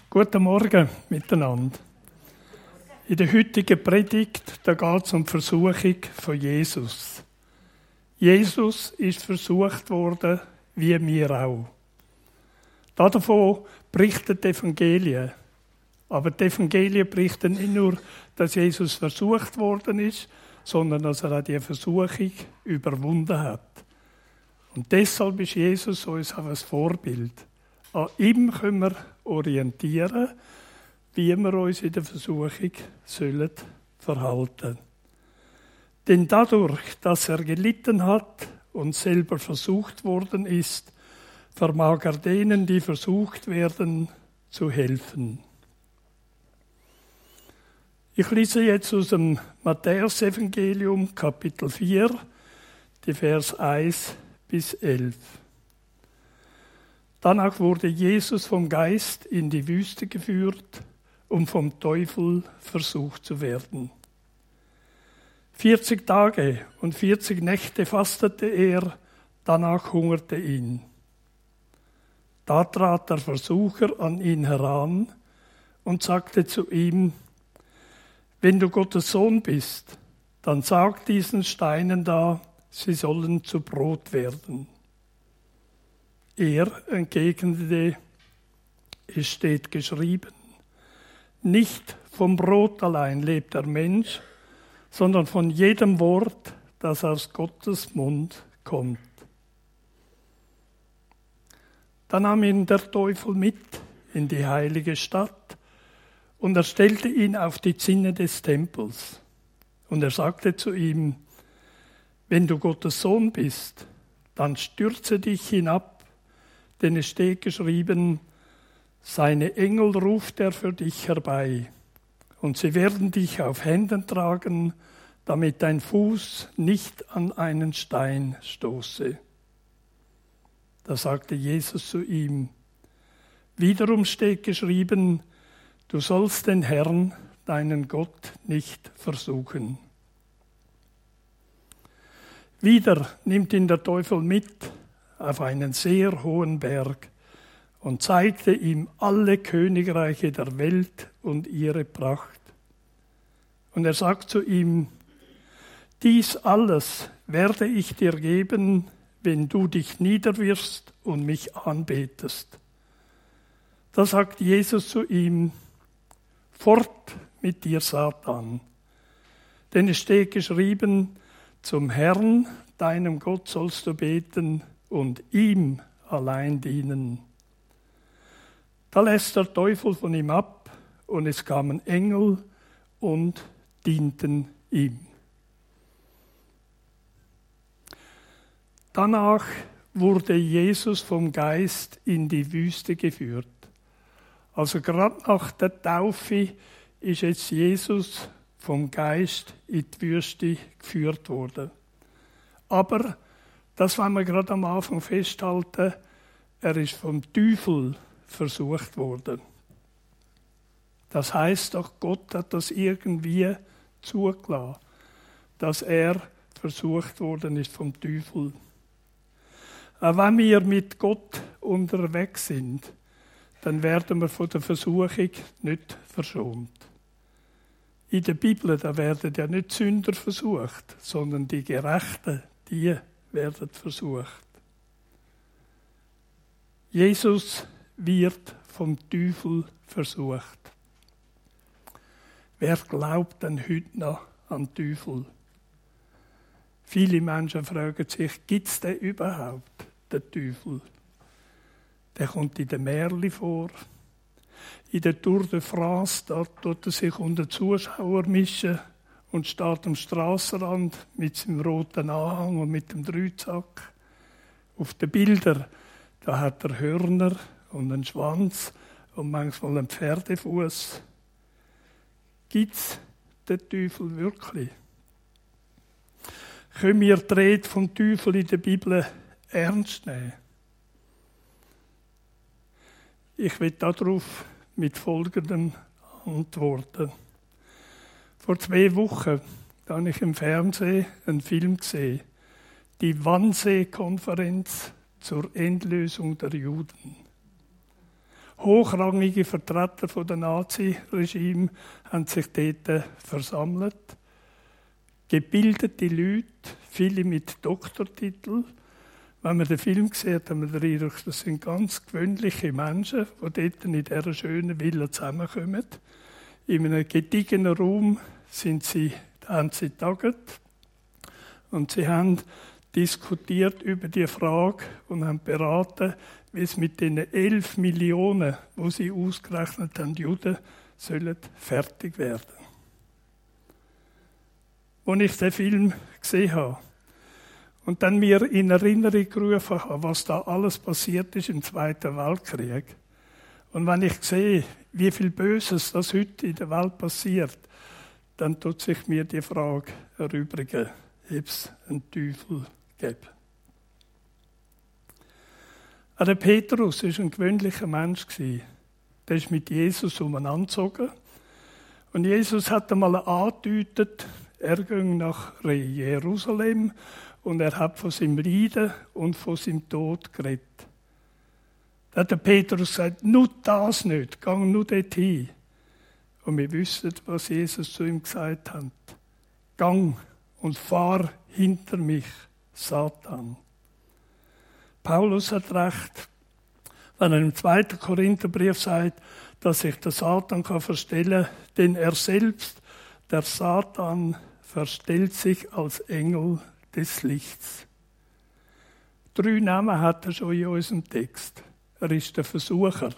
Guten Morgen miteinander. In der heutigen Predigt geht es um die Versuchung von Jesus. Jesus ist versucht worden, wie wir auch. Davon berichten die Evangelien. Aber die Evangelien berichten nicht nur, dass Jesus versucht worden ist, sondern dass er auch die Versuchung überwunden hat. Und deshalb ist Jesus uns auch ein Vorbild. An ihm können wir orientieren, wie wir uns in der Versuchung sollen verhalten. Denn dadurch, dass er gelitten hat und selber versucht worden ist, vermag er denen, die versucht werden, zu helfen. Ich lese jetzt aus dem Matthäus-Evangelium, Kapitel 4, die Vers 1 bis 11. Danach wurde Jesus vom Geist in die Wüste geführt, um vom Teufel versucht zu werden. 40 Tage und 40 Nächte fastete er, danach hungerte ihn. Da trat der Versucher an ihn heran und sagte zu ihm: Wenn du Gottes Sohn bist, dann sag diesen Steinen da, sie sollen zu Brot werden. Er entgegnete: Es steht geschrieben, nicht vom Brot allein lebt der Mensch, sondern von jedem Wort, das aus Gottes Mund kommt. Da nahm ihn der Teufel mit in die heilige Stadt und er stellte ihn auf die Zinne des Tempels. Und er sagte zu ihm: Wenn du Gottes Sohn bist, dann stürze dich hinab, denn es steht geschrieben, seine Engel ruft er für dich herbei, und sie werden dich auf Händen tragen, damit dein Fuß nicht an einen Stein stoße. Da sagte Jesus zu ihm: Wiederum steht geschrieben, du sollst den Herrn, deinen Gott, nicht versuchen. Wieder nimmt ihn der Teufel mit auf einen sehr hohen Berg und zeigte ihm alle Königreiche der Welt und ihre Pracht. Und er sagt zu ihm: Dies alles werde ich dir geben, wenn du dich niederwirfst und mich anbetest. Da sagt Jesus zu ihm: Fort mit dir, Satan, denn es steht geschrieben, zum Herrn, deinem Gott, sollst du beten und ihm allein dienen. Da lässt der Teufel von ihm ab und es kamen Engel und dienten ihm. Danach wurde Jesus vom Geist in die Wüste geführt. Also gerade nach der Taufe ist jetzt Jesus vom Geist in die Wüste geführt worden. Aber das wollen wir gerade am Anfang festhalten, er ist vom Teufel versucht worden. Das heißt doch, Gott hat das irgendwie zugelassen, dass er versucht worden ist vom Teufel. Auch wenn wir mit Gott unterwegs sind, dann werden wir von der Versuchung nicht verschont. In der Bibel, da werden ja nicht Sünder versucht, sondern die Gerechten, die werden versucht. Jesus wird vom Teufel versucht. Wer glaubt denn heute noch an den Teufel? Viele Menschen fragen sich, gibt es den überhaupt, den Teufel? Der kommt in den Märchen vor. In der Tour de France, da tut er sich unter Zuschauer mischen und steht am Strassenrand mit seinem roten Anhang und mit dem Dreizack. Auf den Bildern, da hat er Hörner und einen Schwanz und manchmal einen Pferdefuß. Gibt es den Teufel wirklich? Können wir die Rede vom Teufel in der Bibel ernst nehmen? Ich will darauf mit folgendem antworten. Vor 2 Wochen habe ich im Fernsehen einen Film gesehen, die Wannsee-Konferenz zur Endlösung der Juden. Hochrangige Vertreter von der Nazi-Regime haben sich dort versammelt. Gebildete Leute, viele mit Doktortitel. Wenn man den Film sieht, haben wir den Eindruck, das sind ganz gewöhnliche Menschen, die dort in dieser schönen Villa zusammenkommen. In einem gediegenen Raum haben sie taget und sie haben diskutiert über die Frage und haben beraten, wie es mit den 11 Millionen, die sie ausgerechnet haben, Juden, sollen fertig werden. Als ich den Film gesehen habe und dann mir in Erinnerung gerufen habe, was da alles passiert ist im Zweiten Weltkrieg. Und wenn ich sehe, wie viel Böses das heute in der Welt passiert, dann tut sich mir die Frage erübrigen, ob es einen Teufel gibt. Auch der Petrus war ein gewöhnlicher Mensch. Der ist mit Jesus umeinandergezogen. Und Jesus hat einmal angedeutet, er ging nach Jerusalem und er hat von seinem Leiden und von seinem Tod geredet. Da hat der Petrus gesagt, nur das nicht, geh nur dorthin. Und wir wissen, was Jesus zu ihm gesagt hat. Gang und fahr hinter mich, Satan. Paulus hat recht, wenn er im 2. Korintherbrief sagt, dass sich der Satan verstellen kann, denn er selbst, der Satan, verstellt sich als Engel des Lichts. 3 Namen hat er schon in unserem Text. Er ist der Versucher,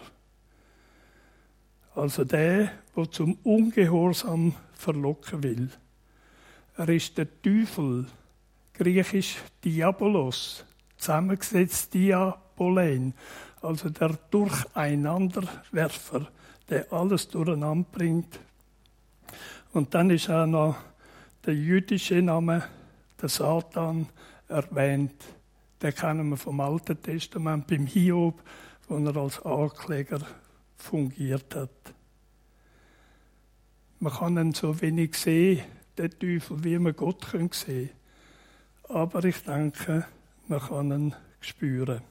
also der zum Ungehorsam verlocken will. Er ist der Teufel, griechisch Diabolos, zusammengesetzt Diabolein, also der Durcheinanderwerfer, der alles durcheinander bringt. Und dann ist auch noch der jüdische Name, der Satan, erwähnt. Den kennen wir vom Alten Testament beim Hiob, wo er als Ankläger fungiert hat. Man kann ihn so wenig sehen, den Teufel, wie man Gott sehen kann. Aber ich denke, man kann ihn spüren.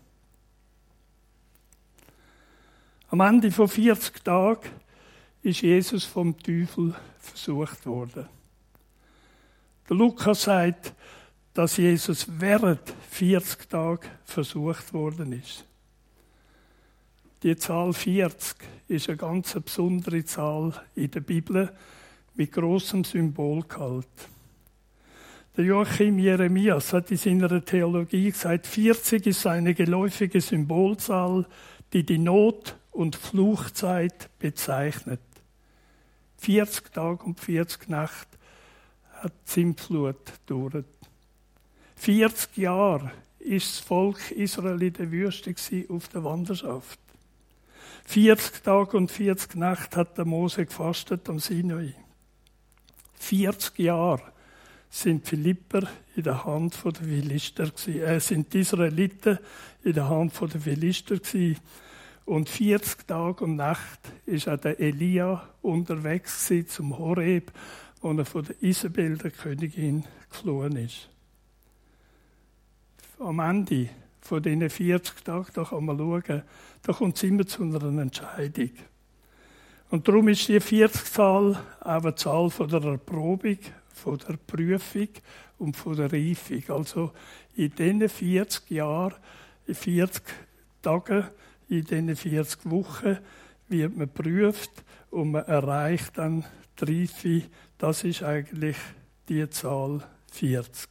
Am Ende von 40 Tagen ist Jesus vom Teufel versucht worden. Der Lukas sagt, dass Jesus während 40 Tagen versucht worden ist. Die Zahl 40 ist eine ganz besondere Zahl in der Bibel mit grossem Symbolgehalt. Der Joachim Jeremias hat in seiner Theologie gesagt, 40 ist eine geläufige Symbolzahl, die die Not- und Fluchzeit bezeichnet. 40 Tage und 40 Nächte hat die Sintflut gedauert. 40 Jahre ist das Volk Israel in der Wüste auf der Wanderschaft. 40 Tage und 40 Nächte hat der Mose gefastet am Sinai. 40 Jahre sind Philipper in der Hand der Philister sind die Israeliten in der Hand der Philister gewesen. Und 40 Tage und Nacht ist auch der Elia unterwegs zum Horeb, wo er von der Isabel, der Königin, geflohen ist. Am Ende von diesen 40 Tagen, da kann man schauen, da kommt es immer zu einer Entscheidung. Und darum ist die 40-Zahl auch eine Zahl von der Erprobung, von der Prüfung und von der Reifung. Also in diesen 40 Jahren, in 40 Tagen, in diesen 40 Wochen wird man geprüft und man erreicht dann die Reife. Das ist eigentlich die Zahl 40.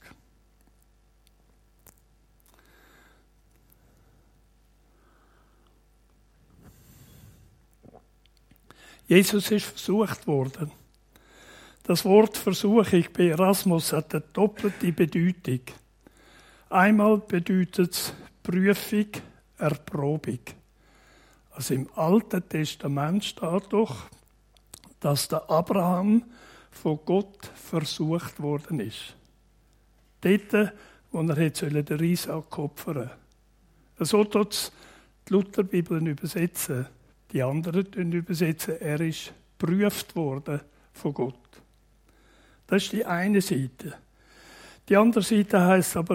Jesus ist versucht worden. Das Wort Versuchung bei Erasmus hat eine doppelte Bedeutung. Einmal bedeutet es Prüfung, Erprobung. Also im Alten Testament steht doch, dass der Abraham von Gott versucht worden ist. Dort, wo er den Isaak opfern sollte. So tut es die Lutherbibel übersetzen. Die anderen übersetzen, er ist geprüft worden von Gott. Das ist die eine Seite. Die andere Seite heißt aber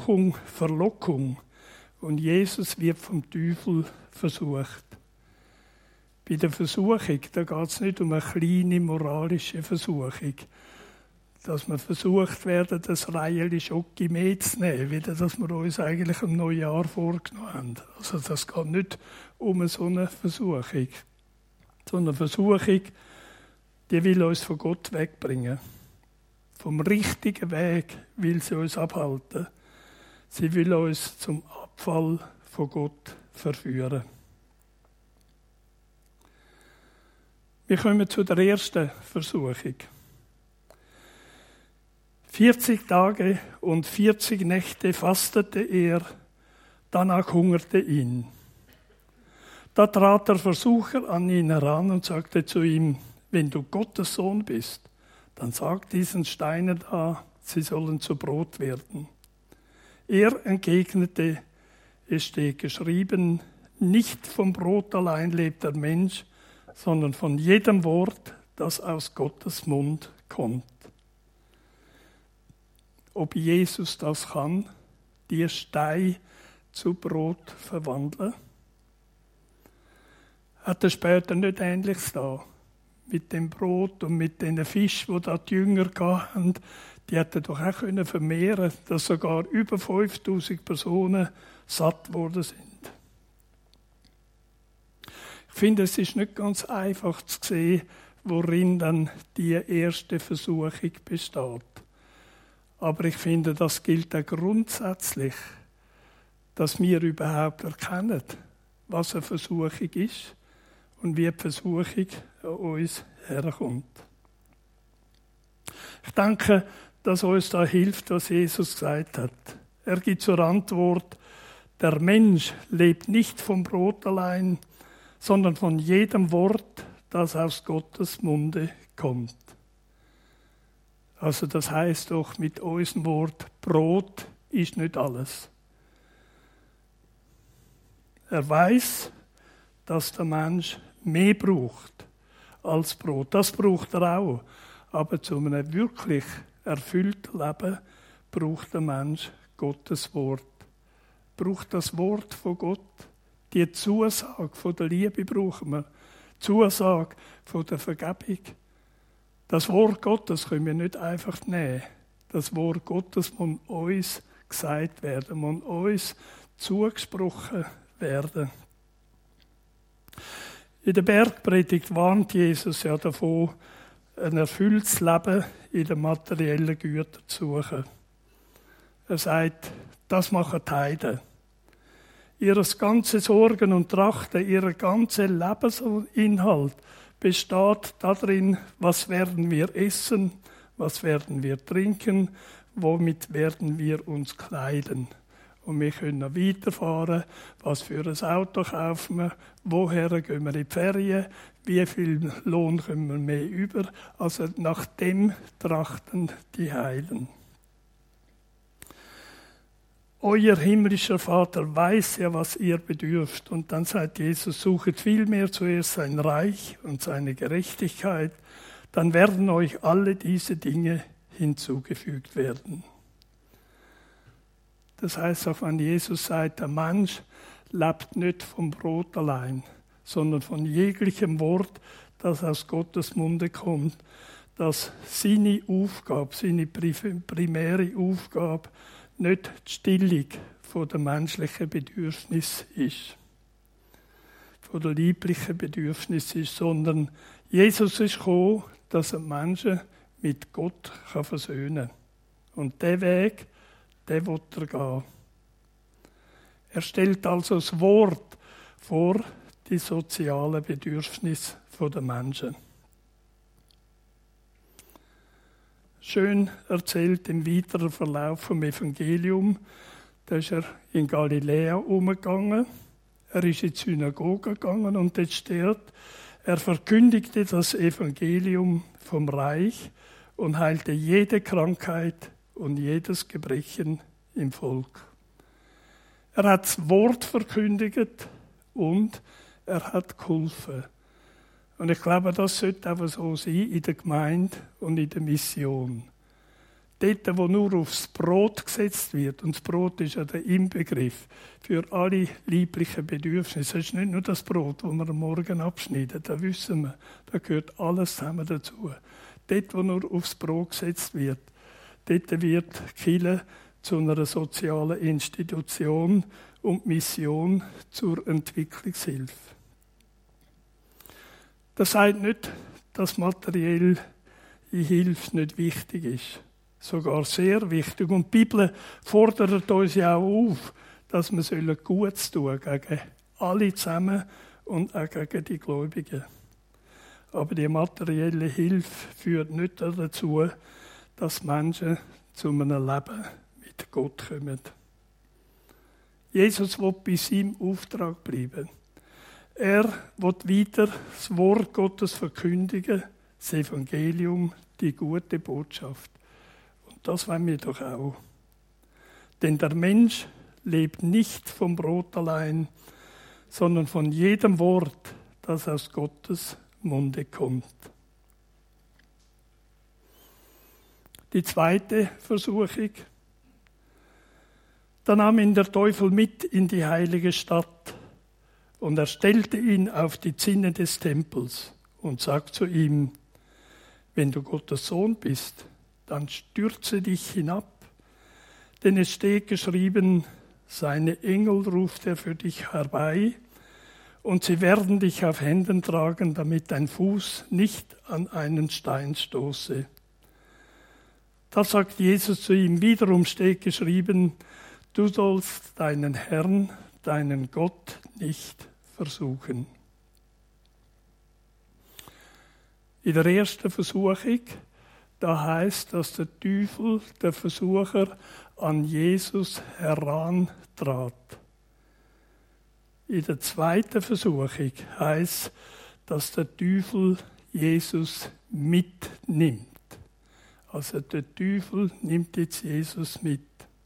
Versuchung, Verlockung. Und Jesus wird vom Teufel versucht. Bei der Versuchung, da geht es nicht um eine kleine moralische Versuchung, dass wir versucht werden, das Reihe Schoki mitzunehmen, wie das wir uns eigentlich im Neujahr vorgenommen haben. Also das geht nicht um so eine Versuchung. So eine Versuchung, die will uns von Gott wegbringen. Vom richtigen Weg will sie uns abhalten. Sie will uns zum Abfall von Gott verführen. Wir kommen zu der ersten Versuchung. 40 Tage und 40 Nächte fastete er, danach hungerte ihn. Da trat der Versucher an ihn heran und sagte zu ihm, wenn du Gottes Sohn bist, dann sag diesen Steinen da, sie sollen zu Brot werden. Er entgegnete, es steht geschrieben, nicht vom Brot allein lebt der Mensch, sondern von jedem Wort, das aus Gottes Mund kommt. Ob Jesus das kann, die Steine zu Brot verwandeln? Hat er später nicht Ähnliches da? Mit dem Brot und mit den Fischen, die da die Jünger hatten, die hätten doch auch vermehren können, dass sogar über 5000 Personen satt worden sind. Ich finde, es ist nicht ganz einfach zu sehen, worin dann die erste Versuchung besteht. Aber ich finde, das gilt auch grundsätzlich, dass wir überhaupt erkennen, was eine Versuchung ist und wie die Versuchung an uns herkommt. Ich denke, dass uns da hilft, was Jesus gesagt hat. Er gibt zur Antwort, der Mensch lebt nicht vom Brot allein, sondern von jedem Wort, das aus Gottes Munde kommt. Also das heißt doch mit unserem Wort, Brot ist nicht alles. Er weiß, dass der Mensch mehr braucht als Brot. Das braucht er auch. Aber zu einem wirklich erfüllten Leben braucht der Mensch Gottes Wort. Braucht das Wort von Gott. Die Zusage von der Liebe brauchen wir. Die Zusage von der Vergebung. Das Wort Gottes können wir nicht einfach nehmen. Das Wort Gottes muss uns gesagt werden, muss uns zugesprochen werden. In der Bergpredigt warnt Jesus ja davon, ein erfülltes Leben in den materiellen Gütern zu suchen. Er sagt, das machen die Heiden. Ihr ganze Sorgen und Trachten, ihr ganzer Lebensinhalt besteht darin, was werden wir essen, was werden wir trinken, womit werden wir uns kleiden. Und wir können weiterfahren, was für ein Auto kaufen wir, woher gehen wir in die Ferien, wie viel Lohn können wir mehr über. Also nach dem trachten die Heiden. Euer himmlischer Vater weiß ja, was ihr bedürft. Und dann sagt Jesus, suchet vielmehr zuerst sein Reich und seine Gerechtigkeit, dann werden euch alle diese Dinge hinzugefügt werden. Das heißt auch, wenn Jesus sagt, der Mensch lebt nicht vom Brot allein, sondern von jeglichem Wort, das aus Gottes Munde kommt, dass seine Aufgabe, seine primäre Aufgabe, nicht die Stillung von der menschlichen Bedürfnis ist, von der lieblichen Bedürfnis ist, sondern Jesus ist gekommen, dass er Menschen mit Gott versöhnen kann. Und diesen Weg, den will er gehen. Er stellt also das Wort vor die sozialen Bedürfnisse der Menschen. Schön erzählt im weiteren Verlauf vom Evangelium, da ist er in Galiläa umgegangen, er ist in die Synagoge gegangen und dort steht, er verkündigte das Evangelium vom Reich und heilte jede Krankheit und jedes Gebrechen im Volk. Er hat das Wort verkündigt und er hat geholfen. Und ich glaube, das sollte auch so sein in der Gemeinde und in der Mission. Dort, wo nur aufs Brot gesetzt wird, und das Brot ist ja der Inbegriff für alle lieblichen Bedürfnisse. Es ist nicht nur das Brot, das wir am Morgen abschneiden, das wissen wir, da gehört alles zusammen dazu. Dort, wo nur aufs Brot gesetzt wird, dort wird die Kirche zu einer sozialen Institution und Mission zur Entwicklungshilfe. Das sagt nicht, dass materielle Hilfe nicht wichtig ist. Sogar sehr wichtig. Und die Bibel fordert uns ja auch auf, dass wir Gutes tun gegen alle zusammen und auch gegen die Gläubigen. Aber die materielle Hilfe führt nicht dazu, dass Menschen zu einem Leben mit Gott kommen. Jesus will bei seinem Auftrag bleiben. Er will weiter das Wort Gottes verkündigen, das Evangelium, die gute Botschaft. Und das wollen wir doch auch. Denn der Mensch lebt nicht vom Brot allein, sondern von jedem Wort, das aus Gottes Munde kommt. Die zweite Versuchung. Da nahm ihn der Teufel mit in die heilige Stadt und er stellte ihn auf die Zinne des Tempels und sagte zu ihm: Wenn du Gottes Sohn bist, dann stürze dich hinab, denn es steht geschrieben, seine Engel ruft er für dich herbei und sie werden dich auf Händen tragen, damit dein Fuß nicht an einen Stein stoße. Da sagt Jesus zu ihm: Wiederum steht geschrieben, du sollst deinen Herrn, deinen Gott nicht versuchen. In der ersten Versuchung, da heißt, dass der Teufel, der Versucher, an Jesus herantrat. In der zweiten Versuchung heißt, dass der Teufel Jesus mitnimmt. Also der Teufel nimmt jetzt Jesus mit.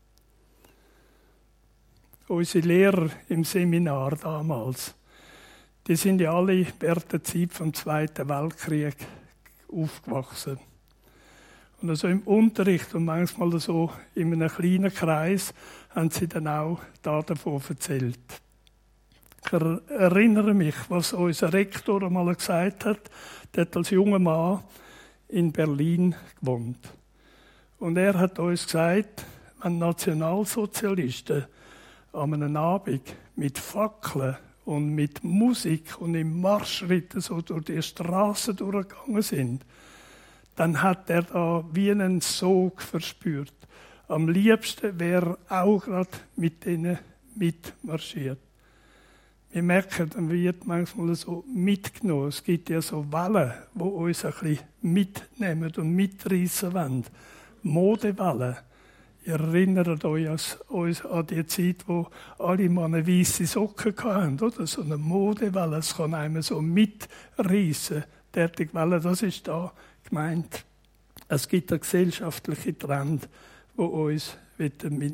Unsere Lehrer im Seminar damals, die sind ja alle während der Zeit vom Zweiten Weltkrieg aufgewachsen. Und also im Unterricht und manchmal so in einem kleinen Kreis haben sie dann auch davon erzählt. Ich erinnere mich, was unser Rektor einmal gesagt hat. Der hat als junger Mann in Berlin gewohnt. Und er hat uns gesagt, wenn Nationalsozialisten an einem Abend mit Fackeln und mit Musik und im Marschschritten so durch die Straßen durchgegangen sind, dann hat er da wie einen Sog verspürt. Am liebsten wäre er auch gerade mit denen mitmarschiert. Wir merken, dann wird manchmal so mitgenommen. Es gibt ja so Wellen, die uns ein bisschen mitnehmen und mitreißen wollen. Modewellen. Ihr erinnert euch an die Zeit, wo alle Männer weisse Socken hatten, oder? So eine Modewelle, es kann einem so mitreißen. Derartige Welle, das ist da gemeint. Es gibt einen gesellschaftlichen Trend, der uns mitnehmen.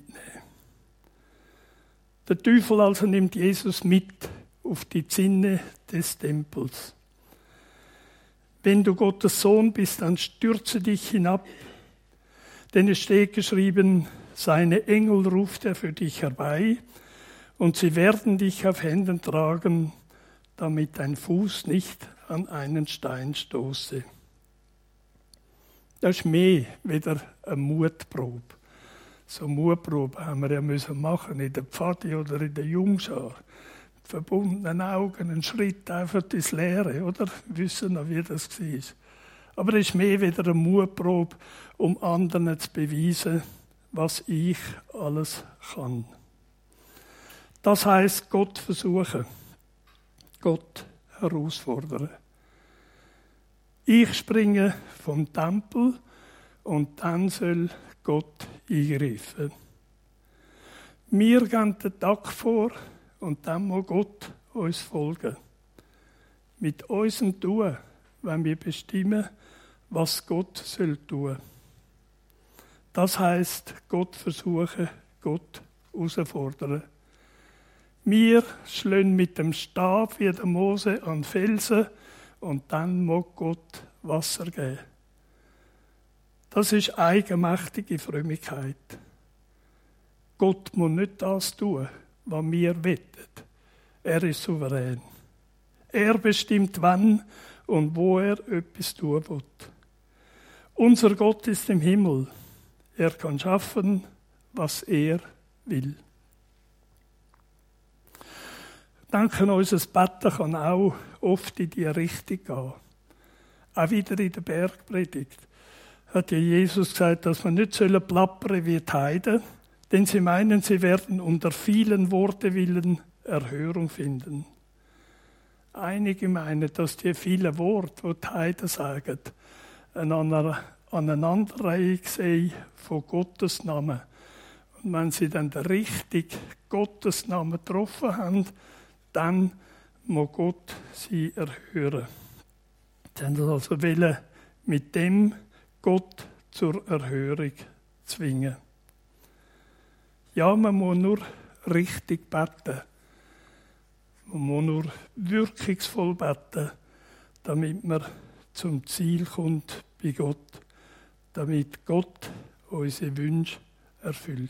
Der Teufel also nimmt Jesus mit auf die Zinne des Tempels. Wenn du Gottes Sohn bist, dann stürze dich hinab. Denn es steht geschrieben, seine Engel ruft er für dich herbei und sie werden dich auf Händen tragen, damit dein Fuß nicht an einen Stein stoße. Das ist mehr wieder eine Mutprobe. So Mutprobe haben wir ja machen in der Pfadi oder in der Jungschar. Mit verbundenen Augen, einen Schritt einfach ins Leere, oder? Wir wissen noch, wie das war. Aber es ist mehr wieder eine Mutprobe, um anderen zu beweisen, was ich alles kann. Das heisst, Gott versuchen, Gott herausfordern. Ich springe vom Tempel und dann soll Gott eingreifen. Wir gehen den Tag vor und dann muss Gott uns folgen. Mit unserem Tun, wenn wir bestimmen, was Gott soll tun. Das heisst, Gott versuchen, Gott herausfordern. Wir schlagen mit dem Stab wie der Mose an Felsen und dann mag Gott Wasser geben. Das ist eigenmächtige Frömmigkeit. Gott muss nicht das tun, was wir wettet. Er ist souverän. Er bestimmt, wann und wo er etwas tun will. Unser Gott ist im Himmel. Er kann schaffen, was er will. Danke, unser Betten kann auch oft in die Richtung gehen. Auch wieder in der Bergpredigt hat ja Jesus gesagt, dass wir nicht plappern sollen wie die Heiden, denn sie meinen, sie werden unter vielen Worte willen Erhörung finden. Einige meinen, dass die vielen Worte, die die Heiden sagen, eine Aneinanderreihung sei von Gottes Namen. Und wenn sie dann den richtigen Gottes Namen getroffen haben, dann muss Gott sie erhören. Sie haben also wollen mit dem Gott zur Erhörung zwingen. Ja, man muss nur richtig beten. Man muss nur wirkungsvoll beten, damit man zum Ziel kommt bei Gott, damit Gott unsere Wünsche erfüllt.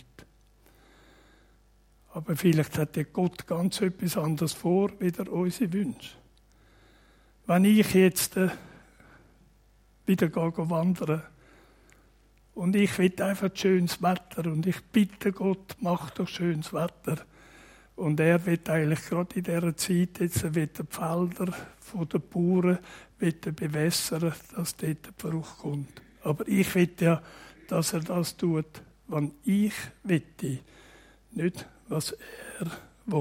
Aber vielleicht hat ja Gott ganz etwas anderes vor, wieder unsere Wünsche. Wenn ich jetzt wieder wandern und ich will einfach schönes Wetter und ich bitte Gott, mach doch schönes Wetter. Und er will eigentlich gerade in dieser Zeit jetzt die Felder von den Bauern bewässern, dass dort die Frucht kommt. Aber ich will ja, dass er das tut, was ich will, nicht was er will.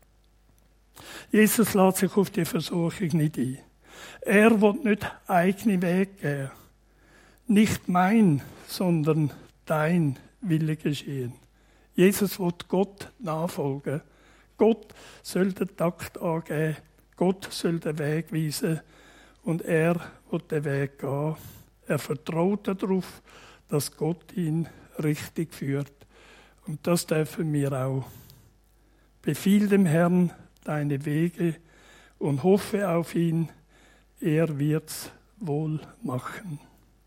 Jesus lässt sich auf die Versuchung nicht ein. Er will nicht eigene Weg gehen. Nicht mein, sondern dein Wille geschehen. Jesus will Gott nachfolgen. Gott soll den Takt angeben. Gott soll den Weg weisen. Und er will den Weg gehen. Er vertraut darauf, dass Gott ihn richtig führt. Und das dürfen wir auch. Befiehl dem Herrn deine Wege und hoffe auf ihn. Er wird's wohl machen.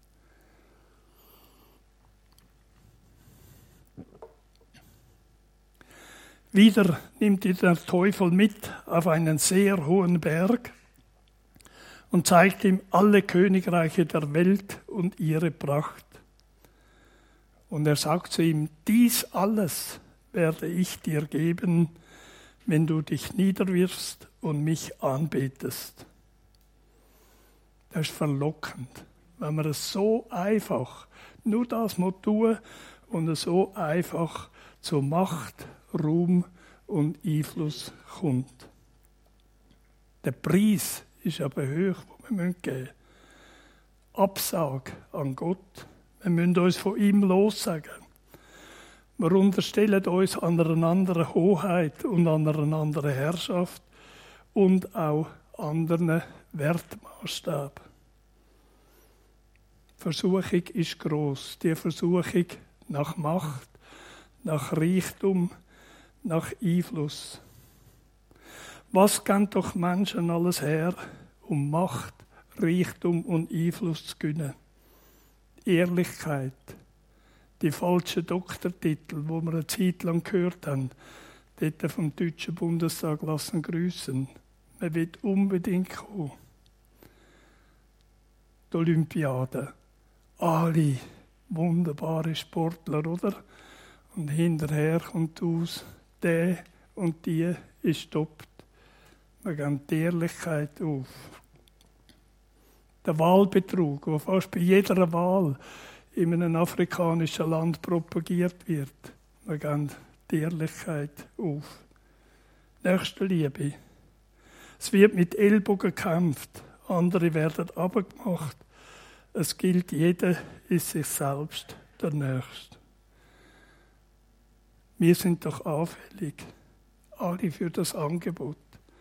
Wieder nimmt ihn der Teufel mit auf einen sehr hohen Berg und zeigt ihm alle Königreiche der Welt und ihre Pracht. Und er sagt zu ihm, dies alles werde ich dir geben, wenn du dich niederwirfst und mich anbetest. Das ist verlockend, wenn man es so einfach, nur das muss tun und es so einfach zur Macht, Ruhm und Einfluss kommt. Der Preis ist aber hoch, den wir geben müssen. Absage an Gott. Wir müssen uns von ihm lossagen. Wir unterstellen uns an einer anderen Hoheit und an einer anderen Herrschaft und auch anderen Wertmaßstab. Die Versuchung ist gross. Die Versuchung nach Macht, nach Reichtum, nach Einfluss. Was geben doch Menschen alles her, um Macht, Reichtum und Einfluss zu gewinnen? Ehrlichkeit, die falschen Doktortitel, wo wir eine Zeit lang gehört haben, dort vom Deutschen Bundestag lassen grüßen. Man will unbedingt kommen. Die Olympiade. Alle wunderbare Sportler, oder? Und hinterher kommt aus, der und die ist stoppt. Wir geben die Ehrlichkeit auf. Der Wahlbetrug, der fast bei jeder Wahl in einem afrikanischen Land propagiert wird. Wir geben die Ehrlichkeit auf. Nächstenliebe. Es wird mit Ellbogen gekämpft, andere werden abgemacht. Es gilt, jeder ist sich selbst der Nächste. Wir sind doch anfällig, alle für das Angebot.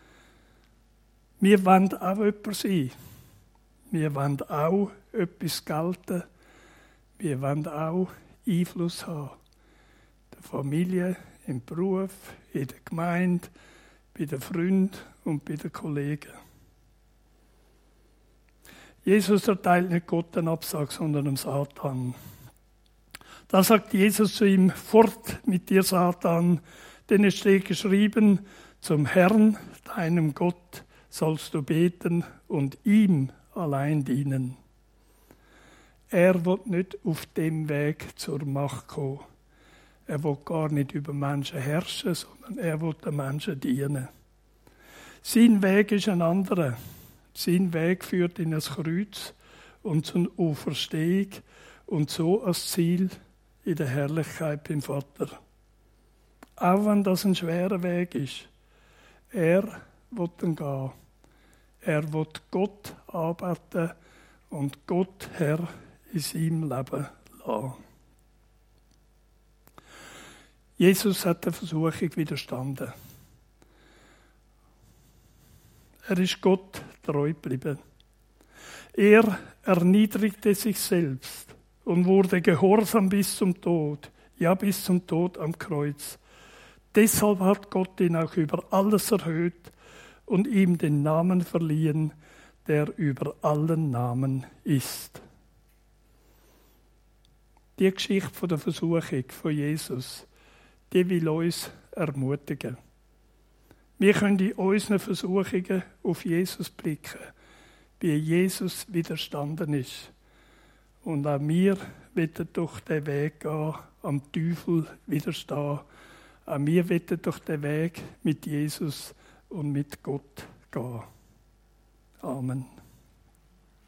Wir wollen auch jemand sein. Wir wollen auch etwas gelten. Wir wollen auch Einfluss haben. In der Familie, im Beruf, in der Gemeinde, bei den Freunden und bei den Kollegen. Jesus erteilt nicht Gott den Absag, sondern dem Satan. Da sagt Jesus zu ihm, fort mit dir, Satan, denn es steht geschrieben, zum Herrn, deinem Gott, sollst du beten und ihm allein dienen. Er will nicht auf dem Weg zur Macht kommen. Er will gar nicht über Menschen herrschen, sondern er will den Menschen dienen. Sein Weg ist ein anderer. Sein Weg führt in das Kreuz und zur Auferstehung und so als Ziel in der Herrlichkeit beim Vater. Auch wenn das ein schwerer Weg ist. Er will dann gehen. Er will Gott arbeiten und Gott Herr in seinem Leben lassen. Jesus hat der Versuchung widerstanden. Er ist Gott treu geblieben. Er erniedrigte sich selbst und wurde gehorsam bis zum Tod, ja bis zum Tod am Kreuz. Deshalb hat Gott ihn auch über alles erhöht und ihm den Namen verliehen, der über allen Namen ist. Die Geschichte von der Versuchung von Jesus, die will uns ermutigen. Wir können in unseren Versuchungen auf Jesus blicken, wie Jesus widerstanden ist. Und auch wir wollen durch den Weg gehen, am Teufel widerstehen. Auch wir wollen durch den Weg mit Jesus und mit Gott gehen. Amen.